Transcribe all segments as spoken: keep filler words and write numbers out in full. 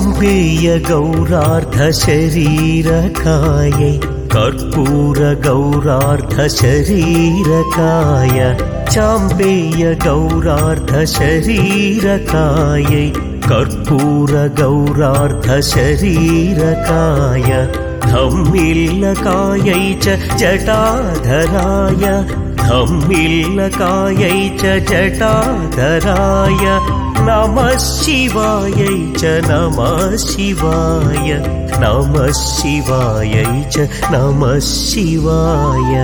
चाम्पेय गौरार्ध शरीरकायै कर्पूर गौरार्ध शरीरकाय चाम्पेय गौरार्ध शरीरकायै कर्पूर गौरार्ध शरीरकाय धम्मिल्लकायै च जटाधराय धम्मिल्लकायै च जटाधराय नमः शिवायै च नमः शिवाय नमः शिवायै च नमः शिवाय।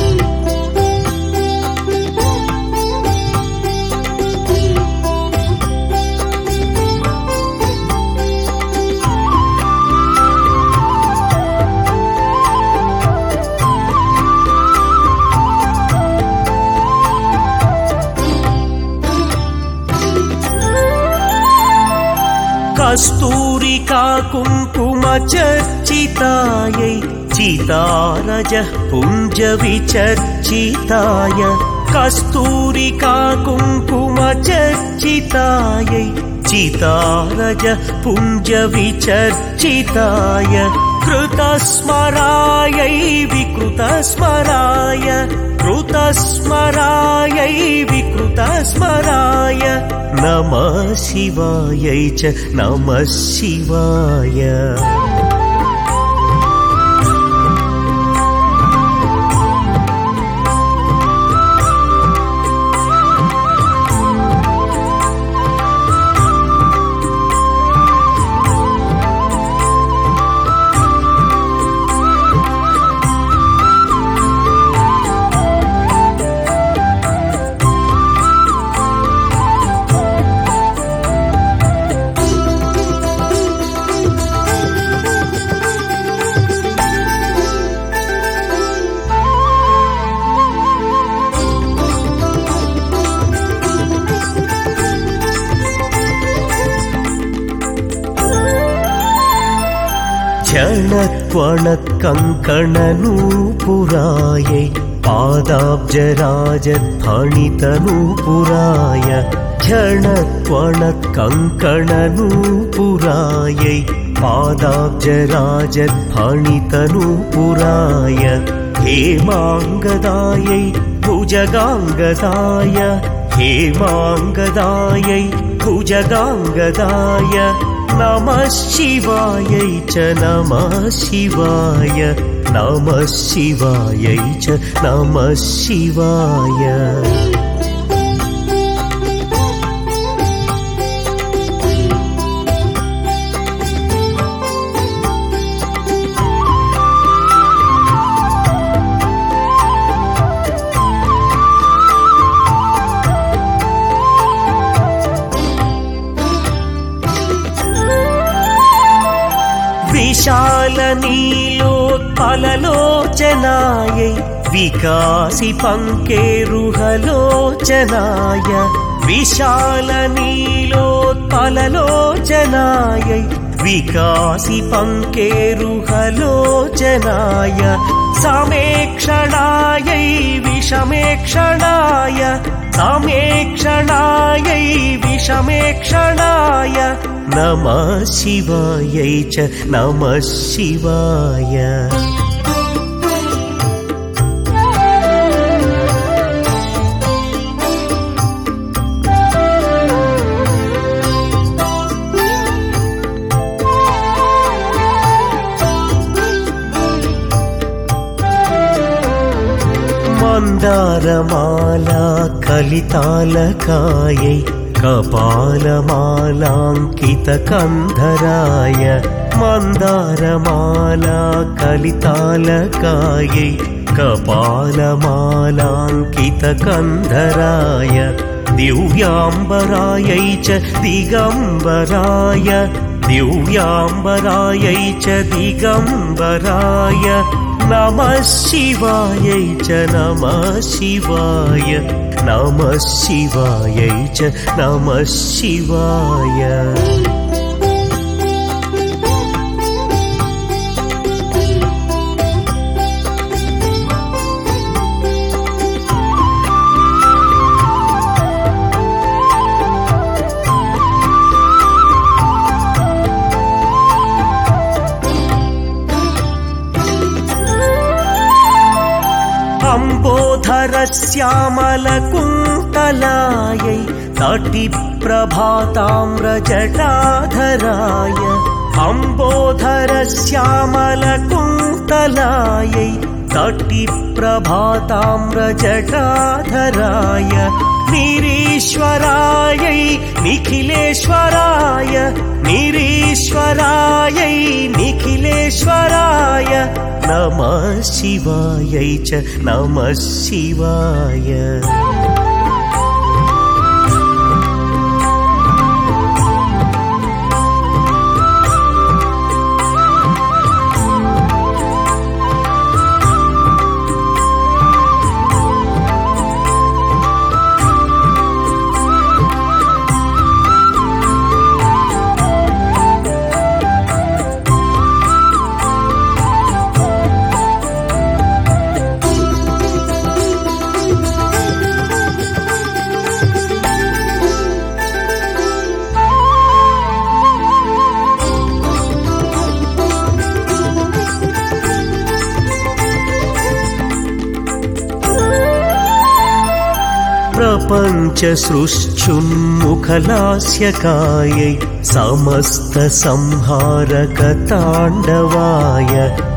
कस्तूरिका कुङ्कुम चर्चितायै चितारजः पुञ्ज विचर्चिताय कस्तूरिका कुङ्कुम चर्चितायै चितारजः पुञ्ज विचर्चिताय कृतस्मरायै विकृतस्मराय कृतस्मरायै विकृतस्मराय नमः शिवायै च नमः शिवाय। झणत्वणत्कङ्कणनूपुरायै पादाब्जराजध्वनितनूपुराय झणत्वणत्कङ्कणनूपुरायै पादाब्जराजध्वनितनूपुराय हेमाङ्गदायै भुजगाङ्गदाय हेमाङ्गदायै भुजगाङ्गदाय नमः शिवायै च नमः शिवाय नमः शिवायै च नमः शिवाय। विशालनीलोत्पललोचनायै विकासि पङ्केरुहलोचनाय विशालनीलोत्पललोचनायै विकासि पङ्केरुहलोचनाय समेक्षणायै विषमेक्षणाय समेक्षणायै विषमेक्षणाय नमः शिवायै च नमः शिवाय। मन्दारमाला कलितालकायै कपालमालाङ्कितकन्धराय मन्दारमाला कलितालकायै कपालमालाङ्कितकन्धराय दिव्याम्बरायै च दिगम्बराय दिव्याम्बरायै च दिगम्बराय नमः शिवायै च नमः शिवाय नमः शिवायै च नमः शिवाय। अम्बोधरश्यामलकुन्तलायै तटिप्रभाताम्रजटाधराय अम्बोधरश्यामलकुन्तलायै तटिप्रभाताम्रजटाधराय निरीश्वरायै निखिलेश्वराय निरीश्वरायै निखिलेश्वराय नमः शिवायै च नमः शिवाय। प्रपञ्चसृष्टुन्मुखलास्यकायै समस्तसंहारकताण्डवाय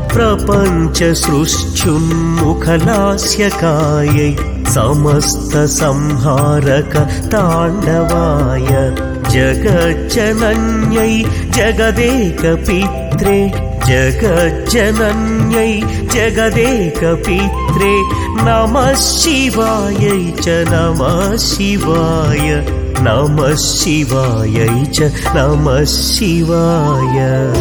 प्रपञ्चसृष्टुन्मुखलास्यकायै समस्तसंहारकताण्डवाय जगज्जनन्यै जगदेकपित्रे जगज्जनन्यै जगदेकपित्रे नमः शिवायै च नमः शिवाय नमः शिवायै च नमः शिवाय।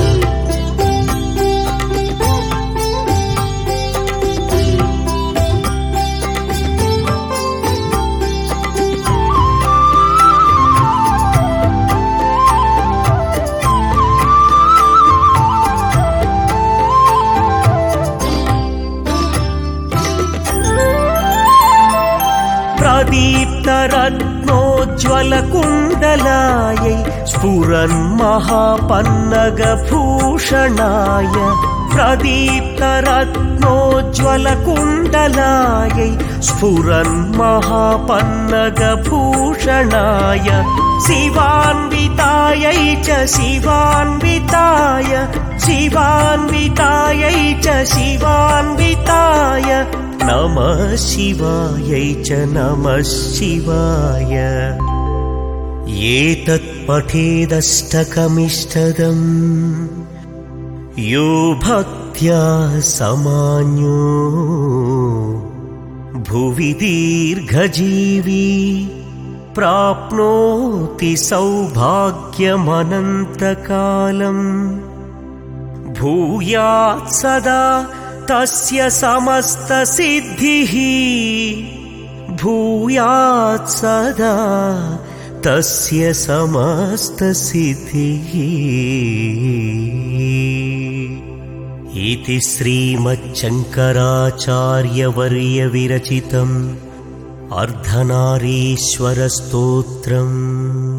प्रदीप्तरत्नोज्ज्वलकुण्डलायै स्फुरन्महापन्नगभूषणाय प्रदीप्तरत्नोज्ज्वलकुण्डलायै स्फुरन्महापन्नगभूषणाय शिवान्वितायै च शिवान्विताय शिवान्वितायै च शिवान्विताय नमः शिवायै च नमः शिवाय। एतत् पठेदष्टकमिष्टदम् यो भक्त्या समान्यो भुवि दीर्घजीवी प्राप्नोति सौभाग्यमनन्तकालम् भूयात् सदा तस्य समस्तसिद्धिः भूयात् सदा तस्य समस्तसिद्धिः। इति श्रीमच्छङ्कराचार्यवर्यविरचितम् अर्धनारीश्वरस्तोत्रम्।